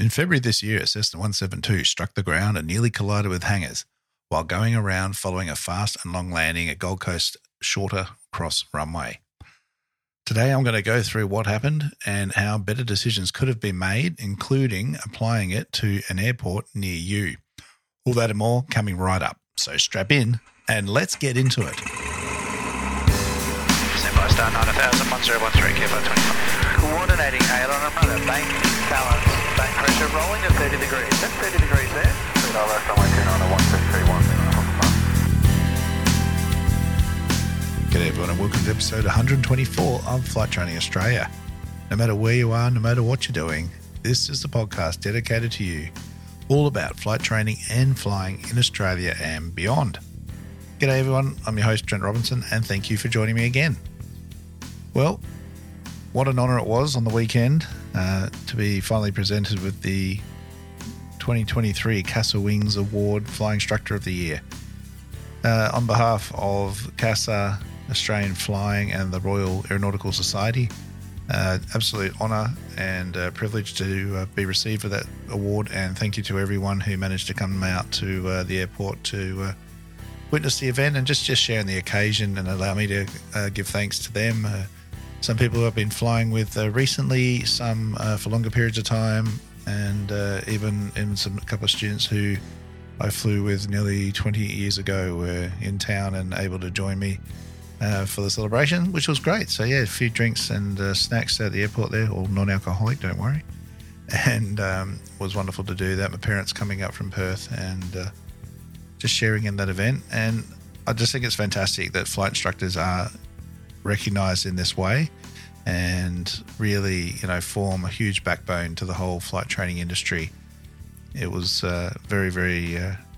In February this year, a Cessna 172 struck the ground and nearly collided with hangars while going around following a fast and long landing at Gold Coast Shorter Cross Runway. Today I'm going to go through what happened and how better decisions could have been made, including applying it to an airport near you. All that and more coming right up. So strap in and let's get into it. Standby star 9000, 1013, Kilo 25. Coordinating aileron on rudder, bank, balance, bank pressure, rolling to 30 degrees. That's 30 degrees there. 3 left runway 29, 1231. G'day everyone and welcome to episode 124 of Flight Training Australia. No matter where you are, no matter what you're doing, this is the podcast dedicated to you, all about flight training and flying in Australia and beyond. G'day everyone, I'm your host Trent Robinson and thank you for joining me again. Well, what an honour it was on the weekend to be finally presented with the 2023 CASA Wings Award Flying Instructor of the Year. On behalf of CASA, Australian Flying and the Royal Aeronautical Society, absolute honour and privilege to be received for that award, and thank you to everyone who managed to come out to the airport to witness the event and just sharing the occasion and allow me to give thanks to them. Some people who I've been flying with recently, some for longer periods of time, and even a couple of students who I flew with nearly 20 years ago were in town and able to join me for the celebration, which was great. So yeah, a few drinks and snacks at the airport there, all non-alcoholic, don't worry. And was wonderful to do that. My parents coming up from Perth and just sharing in that event. And I just think it's fantastic that flight instructors are recognised in this way and really, form a huge backbone to the whole flight training industry. It was very, very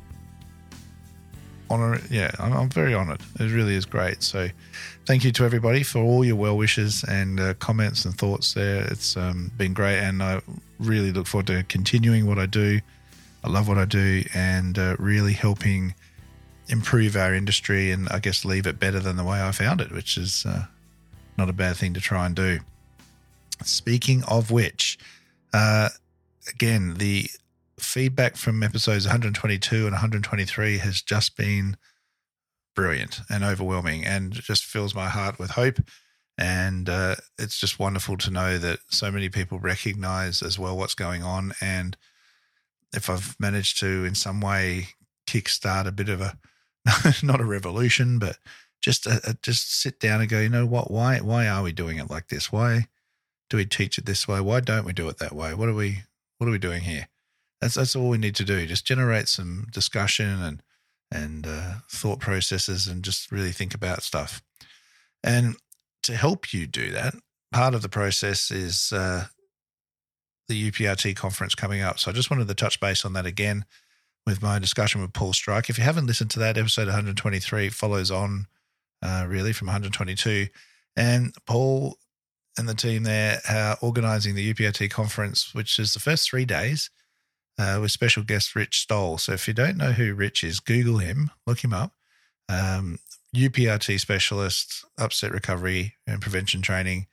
honor. Yeah, I'm very honoured. It really is great. So thank you to everybody for all your well wishes and comments and thoughts there. It's been great, and I really look forward to continuing what I do. I love what I do, and really helping improve our industry and I guess leave it better than the way I found it, which is not a bad thing to try and do. Speaking of which, again, the feedback from episodes 122 and 123 has just been brilliant and overwhelming and just fills my heart with hope. And it's just wonderful to know that so many people recognize as well what's going on. And if I've managed to in some way kickstart a bit of a, not a revolution, but just sit down and go, you know what, why are we doing it like this? Why do we teach it this way? Why don't we do it that way? What are we doing here? That's all we need to do. Just generate some discussion and thought processes and just really think about stuff. And to help you do that, part of the process is the UPRT conference coming up. So I just wanted to touch base on that again with my discussion with Paul Strike. If you haven't listened to that, episode 123 follows on really from 122. And Paul and the team there are organising the UPRT conference, which is the first 3 days with special guest Rich Stoll. So if you don't know who Rich is, Google him, look him up. UPRT specialist, upset recovery and prevention training,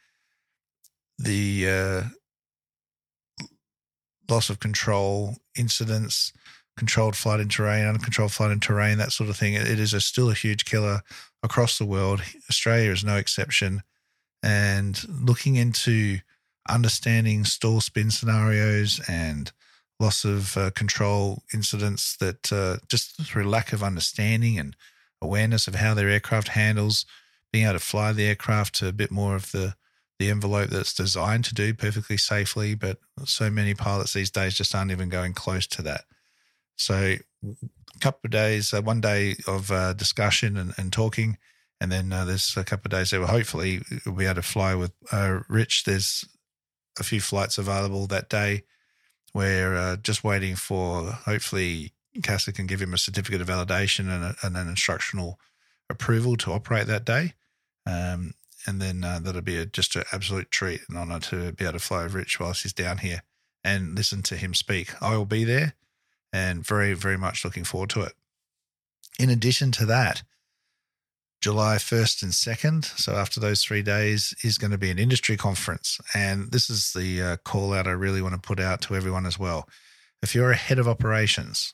the loss of control incidents, controlled flight in terrain, uncontrolled flight in terrain, that sort of thing. It is still a huge killer across the world. Australia is no exception. And looking into understanding stall spin scenarios and loss of control incidents that just through lack of understanding and awareness of how their aircraft handles, being able to fly the aircraft to a bit more of the envelope that's designed to do perfectly safely, but so many pilots these days just aren't even going close to that. So a couple of days, one day of discussion and talking, and then there's a couple of days there where hopefully we'll be able to fly with Rich. There's a few flights available that day. We're just waiting for, hopefully, CASA can give him a certificate of validation and an instructional approval to operate that day. And then that'll be just an absolute treat and honour to be able to fly with Rich whilst he's down here and listen to him speak. I will be there and very, very much looking forward to it. In addition to that, July 1st and 2nd, so after those 3 days, is going to be an industry conference. And this is the call out I really want to put out to everyone as well. If you're a head of operations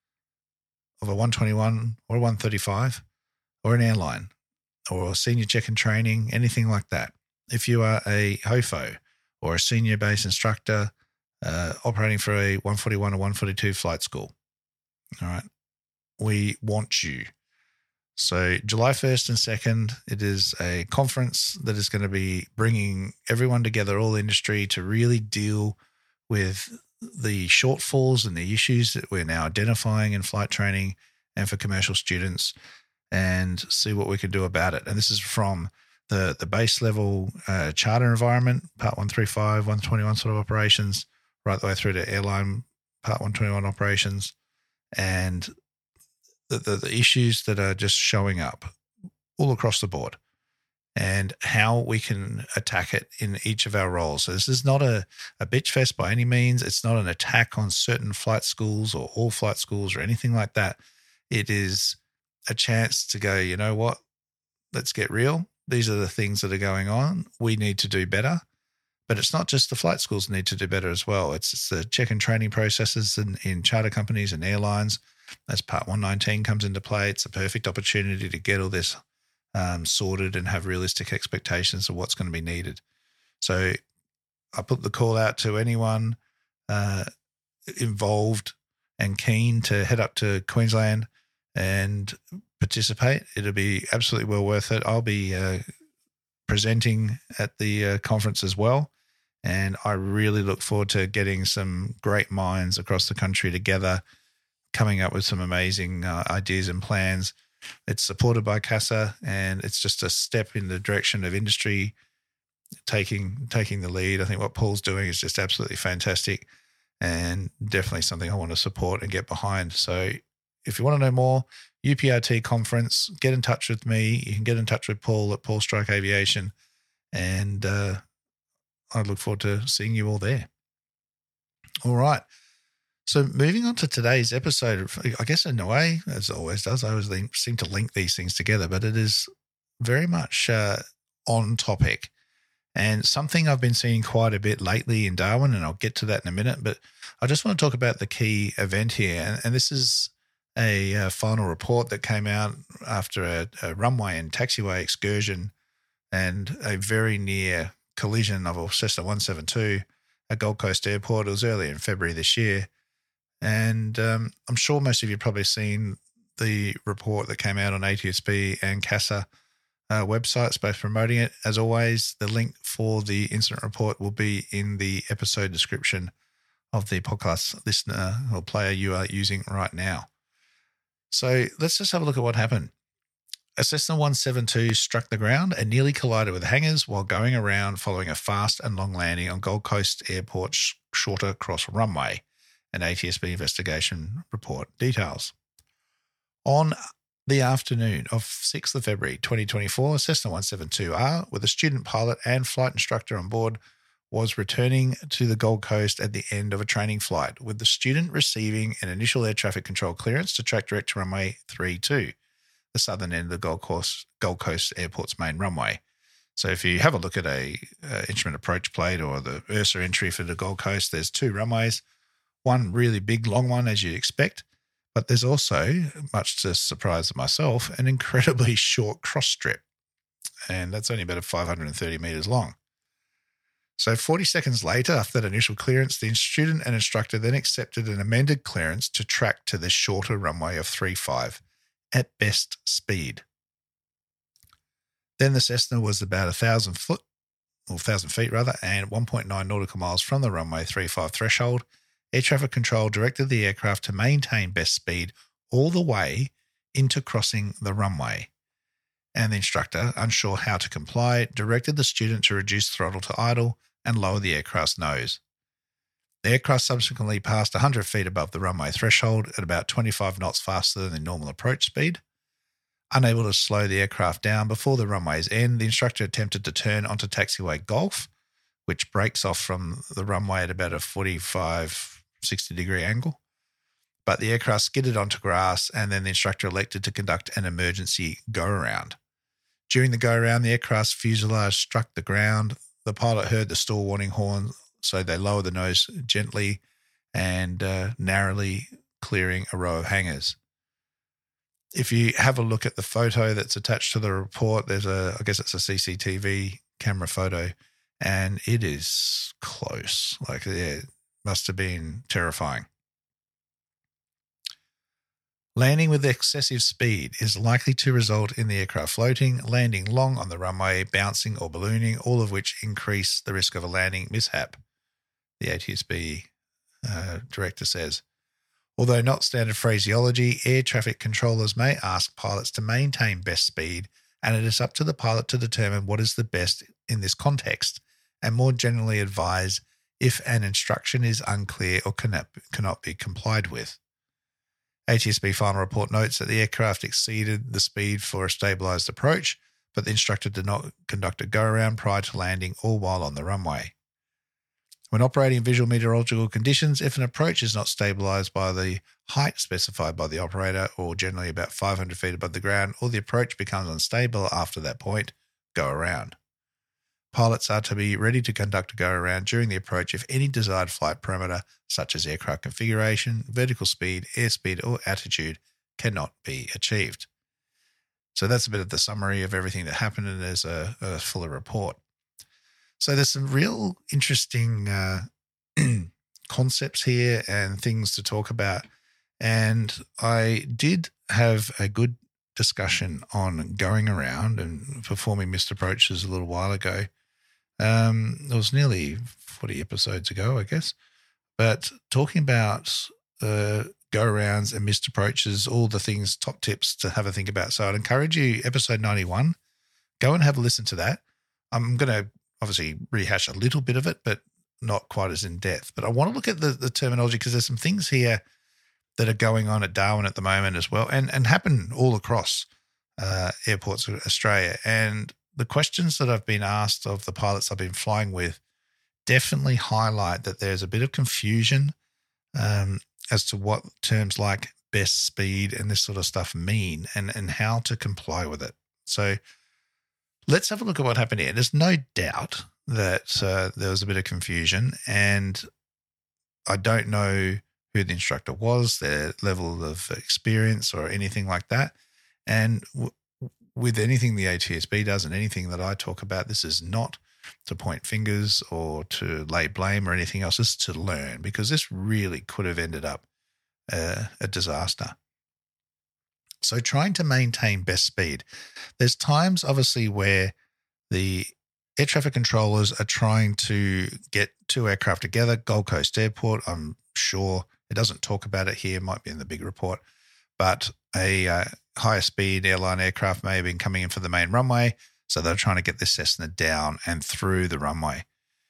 of a 121 or a 135 or an airline or a senior check and training, anything like that, if you are a HOFO or a senior base instructor operating for a 141 or 142 flight school, all right, we want you. So July 1st and 2nd, it is a conference that is going to be bringing everyone together, all industry, to really deal with the shortfalls and the issues that we're now identifying in flight training and for commercial students, and see what we can do about it. And this is from the base level charter environment, Part 135, 121 sort of operations, right the way through to airline Part 121 operations, and the issues that are just showing up all across the board and how we can attack it in each of our roles. So this is not a bitch fest by any means. It's not an attack on certain flight schools or all flight schools or anything like that. It is a chance to go, you know what, let's get real. These are the things that are going on. We need to do better. But it's not just the flight schools need to do better as well. It's the check and training processes in charter companies and airlines. As Part 119 comes into play, it's a perfect opportunity to get all this sorted and have realistic expectations of what's going to be needed. So I put the call out to anyone involved and keen to head up to Queensland and participate. It'll be absolutely well worth it. I'll be presenting at the conference as well, and I really look forward to getting some great minds across the country together, coming up with some amazing ideas and plans. It's supported by CASA, and it's just a step in the direction of industry taking the lead. I think what Paul's doing is just absolutely fantastic and definitely something I want to support and get behind. So if you want to know more, UPRT conference, get in touch with me. You can get in touch with Paul at Paul Strike Aviation, and I look forward to seeing you all there. All right. So moving on to today's episode, I guess in a way, as it always does, I always seem to link these things together, but it is very much on topic and something I've been seeing quite a bit lately in Darwin, and I'll get to that in a minute, but I just want to talk about the key event here. And this is a final report that came out after a runway and taxiway excursion and a very near collision of a Cessna 172 at Gold Coast Airport. It was early in February this year. And I'm sure most of you have probably seen the report that came out on ATSB and CASA websites, both promoting it. As always, the link for the incident report will be in the episode description of the podcast listener or player you are using right now. So let's just have a look at what happened. A Cessna 172 struck the ground and nearly collided with hangars while going around following a fast and long landing on Gold Coast Airport's shorter cross runway. An ATSB investigation report details. On the afternoon of 6th of February 2024, Cessna 172R, with a student pilot and flight instructor on board, was returning to the Gold Coast at the end of a training flight, with the student receiving an initial air traffic control clearance to track direct to runway 32, the southern end of the Gold Coast Airport's main runway. So if you have a look at a instrument approach plate or the URSA entry for the Gold Coast, there's two runways. One really big, long one, as you'd expect, but there's also, much to the surprise of myself, an incredibly short cross strip, and that's only about 530 metres long. So 40 seconds later, after that initial clearance, the student and instructor then accepted an amended clearance to track to this shorter runway of 35 at best speed. Then the Cessna was about 1,000 feet, and 1.9 nautical miles from the runway 35 threshold. Air traffic control directed the aircraft to maintain best speed all the way into crossing the runway. And the instructor, unsure how to comply, directed the student to reduce throttle to idle and lower the aircraft's nose. The aircraft subsequently passed 100 feet above the runway threshold at about 25 knots faster than the normal approach speed. Unable to slow the aircraft down before the runway's end, the instructor attempted to turn onto taxiway Golf, which breaks off from the runway at about a 45, 60-degree angle. But the aircraft skidded onto grass, and then the instructor elected to conduct an emergency go-around. During the go-around, the aircraft's fuselage struck the ground. The pilot heard the stall warning horn, so they lowered the nose gently and narrowly, clearing a row of hangars. If you have a look at the photo that's attached to the report, I guess it's a CCTV camera photo, and it is close. Like, it must have been terrifying. Landing with excessive speed is likely to result in the aircraft floating, landing long on the runway, bouncing or ballooning, all of which increase the risk of a landing mishap, the ATSB director says. Although not standard phraseology, air traffic controllers may ask pilots to maintain best speed, and it is up to the pilot to determine what is the best in this context, and more generally advise if an instruction is unclear or cannot be complied with. ATSB final report notes that the aircraft exceeded the speed for a stabilised approach, but the instructor did not conduct a go-around prior to landing or while on the runway. When operating in visual meteorological conditions, if an approach is not stabilised by the height specified by the operator, or generally about 500 feet above the ground, or the approach becomes unstable after that point, go around. Pilots are to be ready to conduct a go-around during the approach if any desired flight parameter, such as aircraft configuration, vertical speed, airspeed, or altitude, cannot be achieved. So that's a bit of the summary of everything that happened, and there's a fuller report. So there's some real interesting concepts here and things to talk about. And I did have a good discussion on going around and performing missed approaches a little while ago. It was nearly 40 episodes ago, I guess. But talking about go-arounds and missed approaches, all the things, top tips to have a think about. So I'd encourage you, episode 91, go and have a listen to that. I'm going to obviously rehash a little bit of it, but not quite as in depth. But I want to look at the terminology, because there's some things here that are going on at Darwin at the moment as well, and happen all across airports of Australia. And the questions that I've been asked of the pilots I've been flying with definitely highlight that there's a bit of confusion as to what terms like best speed and this sort of stuff mean, and how to comply with it. So let's have a look at what happened here. There's no doubt that there was a bit of confusion, and I don't know who the instructor was, their level of experience or anything like that. And with anything the ATSB does and anything that I talk about, this is not to point fingers or to lay blame or anything else. This is to learn, because this really could have ended up a disaster. So trying to maintain best speed. There's times, obviously, where the air traffic controllers are trying to get two aircraft together. Gold Coast Airport, I'm sure it doesn't talk about it here, might be in the big report, but a higher speed airline aircraft may have been coming in for the main runway, so they're trying to get this Cessna down and through the runway.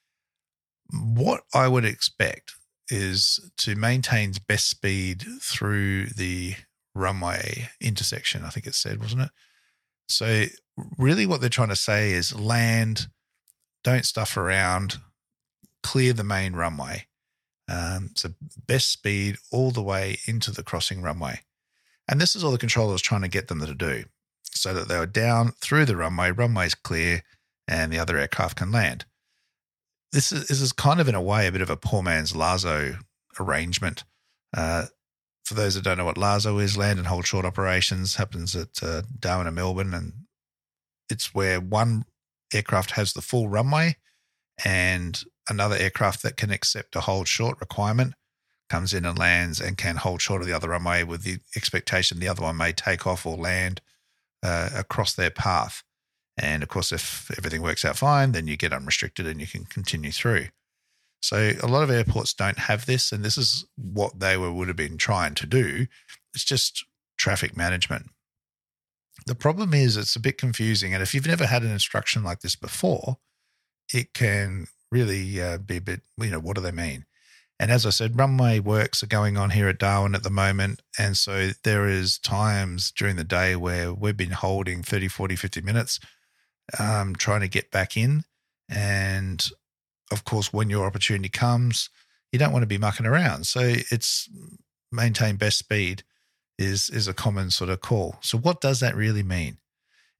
What I would expect is to maintain best speed through the runway intersection, I think it said, wasn't it? So really what they're trying to say is land, don't stuff around, clear the main runway. So best speed all the way into the crossing runway. And this is all the controllers trying to get them to do, so that they were down through the runway, runway's clear, and the other aircraft can land. This is kind of, in a way, a bit of a poor man's LASO arrangement. For those that don't know what LASO is, land and hold short operations, happens at Darwin and Melbourne, and it's where one aircraft has the full runway and another aircraft that can accept a hold short requirement comes in and lands and can hold short of the other runway with the expectation the other one may take off or land across their path. And, of course, if everything works out fine, then you get unrestricted and you can continue through. So a lot of airports don't have this, and this is what they would have been trying to do. It's just traffic management. The problem is it's a bit confusing, and if you've never had an instruction like this before, it can really be a bit, what do they mean? And as I said, runway works are going on here at Darwin at the moment, and so there is times during the day where we've been holding 30, 40, 50 minutes trying to get back in. And, of course, when your opportunity comes, you don't want to be mucking around. So it's maintain best speed is a common sort of call. So what does that really mean?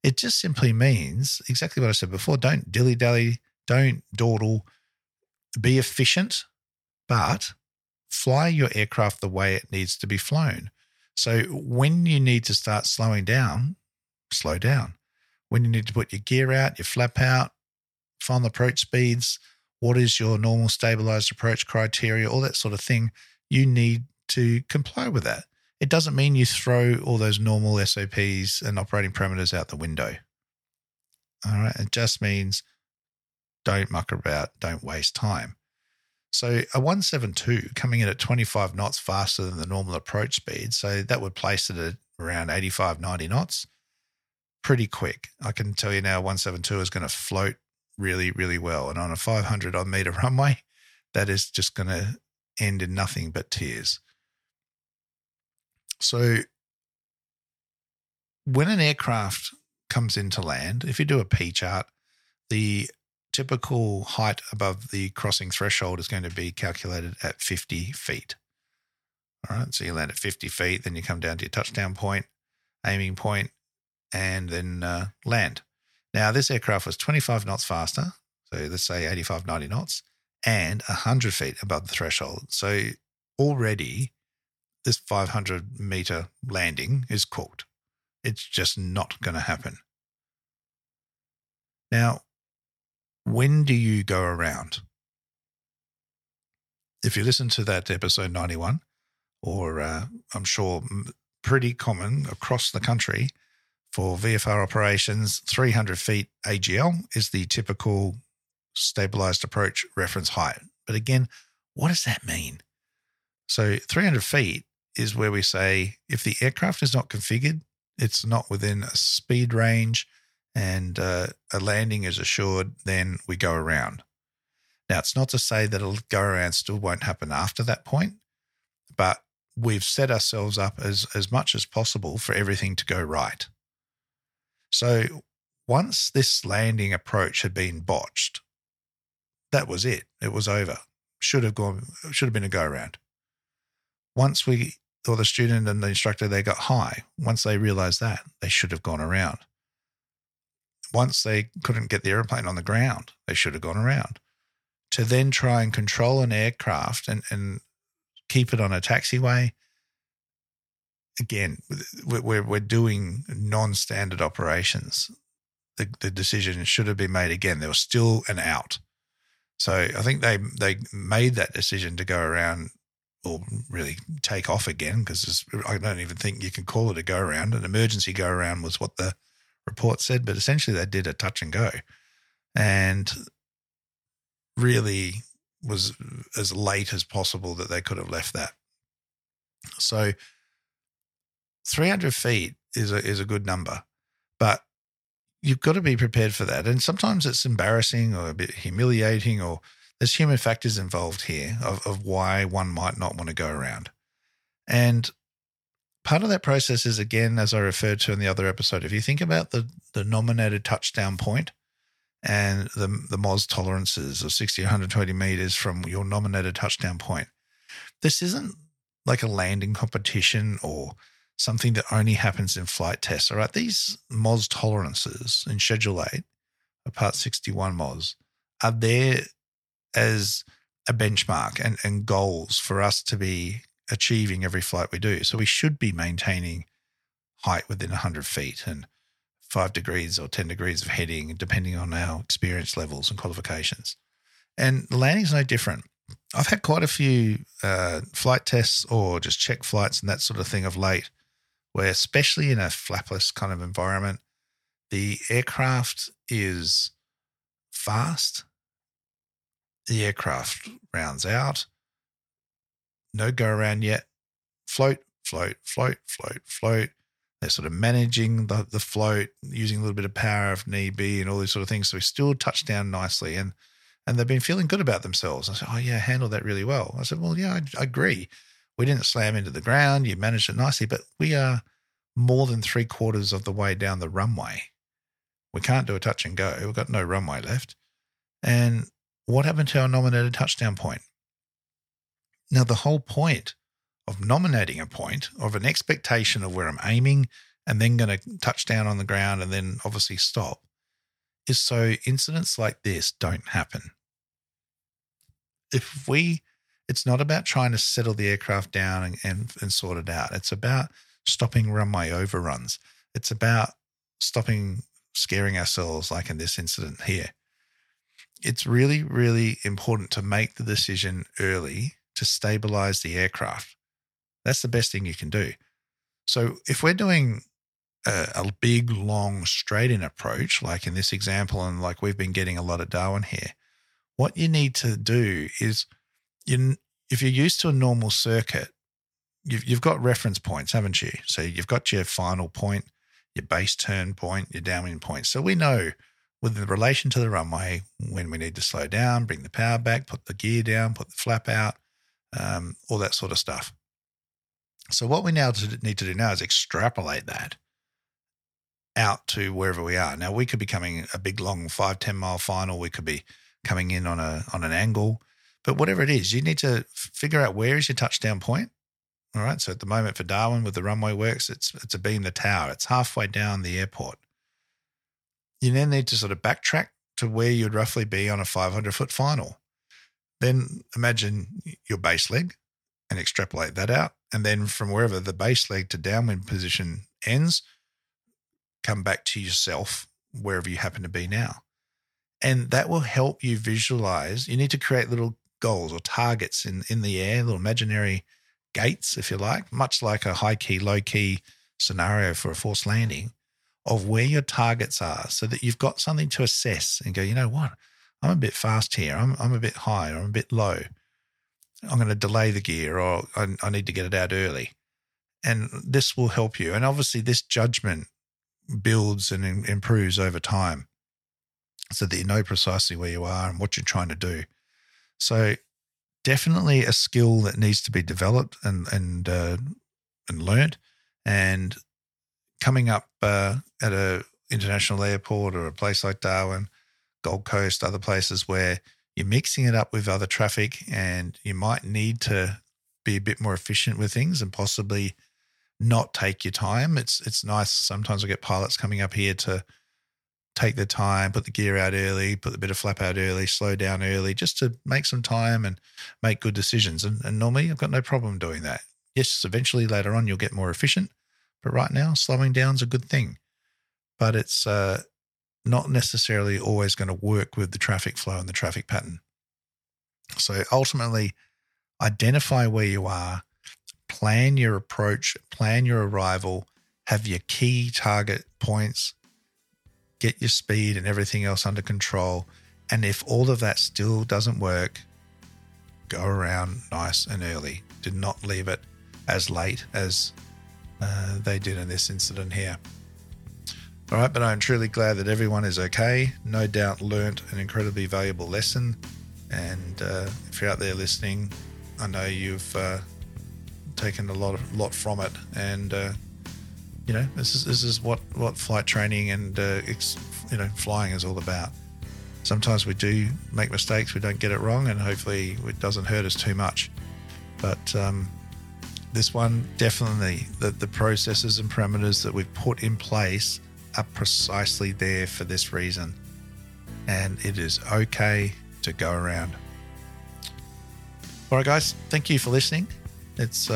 It just simply means exactly what I said before. Don't dilly-dally, don't dawdle, be efficient, but fly your aircraft the way it needs to be flown. So when you need to start slowing down, slow down. When you need to put your gear out, your flap out, final approach speeds, what is your normal stabilized approach criteria, all that sort of thing, you need to comply with that. It doesn't mean you throw all those normal SOPs and operating parameters out the window. All right. It just means don't muck about, don't waste time. So a 172 coming in at 25 knots faster than the normal approach speed, so that would place it at around 85, 90 knots. Pretty quick. I can tell you now 172 is going to float really, really well. And on a 500 meter runway, that is just going to end in nothing but tears. So when an aircraft comes into land, if you do a P chart, the typical height above the crossing threshold is going to be calculated at 50 feet. All right, so you land at 50 feet, then you come down to your touchdown point, aiming point, and then land. Now, this aircraft was 25 knots faster, so let's say 85, 90 knots, and 100 feet above the threshold. So already this 500-meter landing is cooked. It's just not going to happen. Now, when do you go around? If you listen to that episode 91, or I'm sure pretty common across the country for VFR operations, 300 feet AGL is the typical stabilized approach reference height. But again, what does that mean? So 300 feet is where we say if the aircraft is not configured, it's not within a speed range, and a landing is assured, then we go around. Now, it's not to say that a go around still won't happen after that point, but we've set ourselves up as much as possible for everything to go right. So once this landing approach had been botched, that was it. It was over. Should have been a go around. Once the student and the instructor, they got high. Once they realized that, they should have gone around. Once they couldn't get the airplane on the ground, they should have gone around. To then try and control an aircraft and keep it on a taxiway, again, we're doing non-standard operations. The decision should have been made again. There was still an out. So I think they made that decision to go around or really take off again, because I don't even think you can call it a go-around. An emergency go-around was what the report said, but essentially they did a touch and go, and really was as late as possible that they could have left that. So 300 feet is a good number, but you've got to be prepared for that. And sometimes it's embarrassing or a bit humiliating, or there's human factors involved here of why one might not want to go around. And part of that process is, again, as I referred to in the other episode, if you think about the nominated touchdown point and the MOS tolerances of 60 or 120 meters from your nominated touchdown point, this isn't like a landing competition or something that only happens in flight tests. All right, these MOS tolerances in Schedule 8, Part 61 MOS, are there as a benchmark and goals for us to be achieving every flight we do. So we should be maintaining height within 100 feet and 5 degrees or 10 degrees of heading, depending on our experience levels and qualifications. And landing's no different. I've had quite a few flight tests or just check flights and that sort of thing of late, where especially in a flapless kind of environment, the aircraft is fast. The aircraft rounds out. No go around yet. Float, float, float, float, float. They're sort of managing the float, using a little bit of power if need be and all these sort of things. So we still touch down nicely. And they've been feeling good about themselves. I said, oh, yeah, handled that really well. I said, well, yeah, I agree. We didn't slam into the ground. You managed it nicely, but we are more than 3/4 of the way down the runway. We can't do a touch and go. We've got no runway left. And what happened to our nominated touchdown point? Now, the whole point of nominating a point, of an expectation of where I'm aiming and then going to touch down on the ground and then obviously stop, is so incidents like this don't happen. It's not about trying to settle the aircraft down and sort it out. It's about stopping runway overruns. It's about stopping scaring ourselves like in this incident here. It's really, really important to make the decision early to stabilize the aircraft. That's the best thing you can do. So if we're doing a big, long, straight-in approach, like in this example, and like we've been getting a lot of Darwin here, what you need to do is, if you're used to a normal circuit, you've got reference points, haven't you? So you've got your final point, your base turn point, your downwind point. So we know with relation to the runway when we need to slow down, bring the power back, put the gear down, put the flap out, all that sort of stuff. So what we now need to do now is extrapolate that out to wherever we are. Now, we could be coming a big, long 5-10 mile final. We could be coming in on an angle. But whatever it is, you need to figure out where is your touchdown point. All right. So at the moment for Darwin with the runway works, it's a beam the tower. It's halfway down the airport. You then need to sort of backtrack to where you'd roughly be on a 500-foot final. Then imagine your base leg and extrapolate that out. And then from wherever the base leg to downwind position ends, come back to yourself wherever you happen to be now. And that will help you visualize. You need to create little goals or targets in the air, little imaginary gates, if you like, much like a high key, low key scenario for a forced landing, of where your targets are, so that you've got something to assess and go, you know what, I'm a bit fast here. I'm a bit high, or I'm a bit low. I'm going to delay the gear, or I need to get it out early. And this will help you. And obviously this judgment builds and improves over time so that you know precisely where you are and what you're trying to do. So definitely a skill that needs to be developed and learnt. And coming up at a international airport or a place like Darwin, Gold Coast, other places where you're mixing it up with other traffic and you might need to be a bit more efficient with things and possibly not take your time. It's nice. Sometimes I get pilots coming up here to take their time, put the gear out early, put the bit of flap out early, slow down early, just to make some time and make good decisions. And normally I've got no problem doing that. Yes, eventually later on you'll get more efficient, but right now slowing down is a good thing. But it's not necessarily always going to work with the traffic flow and the traffic pattern. So ultimately, identify where you are, plan your approach, plan your arrival, have your key target points, get your speed and everything else under control. And if all of that still doesn't work, go around nice and early. Do not leave it as late as they did in this incident here. All right, but I'm truly glad that everyone is okay. No doubt learnt an incredibly valuable lesson. And if you're out there listening, I know you've taken a lot from it. And this is what flight training and flying is all about. Sometimes we do make mistakes, we don't get it wrong, and hopefully it doesn't hurt us too much. But this one, definitely, the processes and parameters that we've put in place are precisely there for this reason. And it is okay to go around. All right, guys, thank you for listening. It's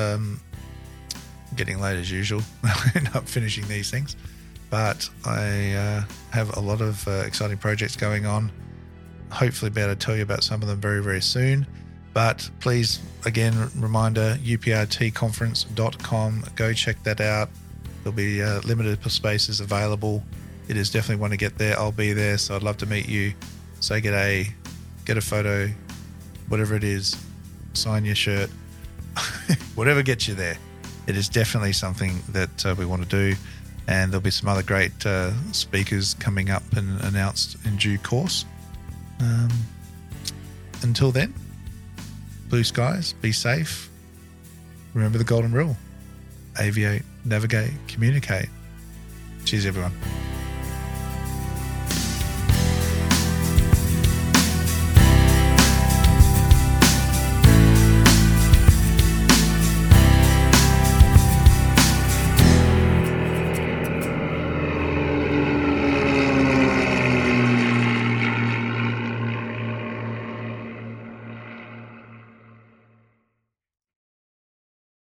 getting late as usual. I end up finishing these things. But I have a lot of exciting projects going on. Hopefully be able to tell you about some of them very, very soon. But please, again, reminder, uprtconference.com. Go check that out. There'll be limited spaces available. It is definitely want to get there. I'll be there, so I'd love to meet you. Say g'day, get a photo, whatever it is, sign your shirt, whatever gets you there. It is definitely something that we want to do. And there'll be some other great speakers coming up and announced in due course. Until then, blue skies, be safe. Remember the golden rule. Aviate, navigate, communicate. Cheers, everyone.